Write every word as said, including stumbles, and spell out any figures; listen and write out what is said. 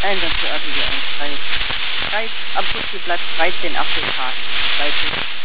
En dan zo hebben we een fruit. Fruit, Abruzzo bleibt dreizehn Apfeltagen. dreizehn